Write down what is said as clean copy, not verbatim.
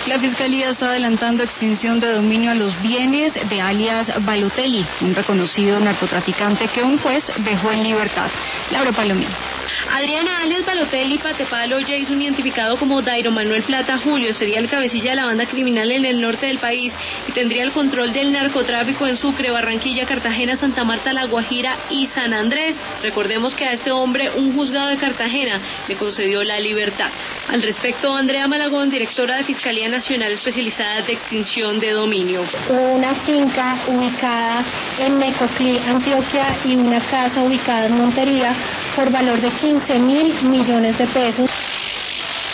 La Fiscalía está adelantando extinción de dominio a los bienes de alias Balotelli, un reconocido narcotraficante que un juez dejó en libertad. Laura Palomino. Adriana, alias Balotelli Patepalo, Jason, identificado como Dairo Manuel Plata Julio, sería el cabecilla de la banda criminal en el norte del país y tendría el control del narcotráfico en Sucre, Barranquilla, Cartagena, Santa Marta, La Guajira y San Andrés. Recordemos que a este hombre un juzgado de Cartagena le concedió la libertad. Al respecto, Andrea Malagón, directora de Fiscalía Nacional Especializada de Extinción de Dominio. Una finca ubicada en Mecoclí, Antioquia, y una casa ubicada en Montería por valor de 15.000 millones de pesos.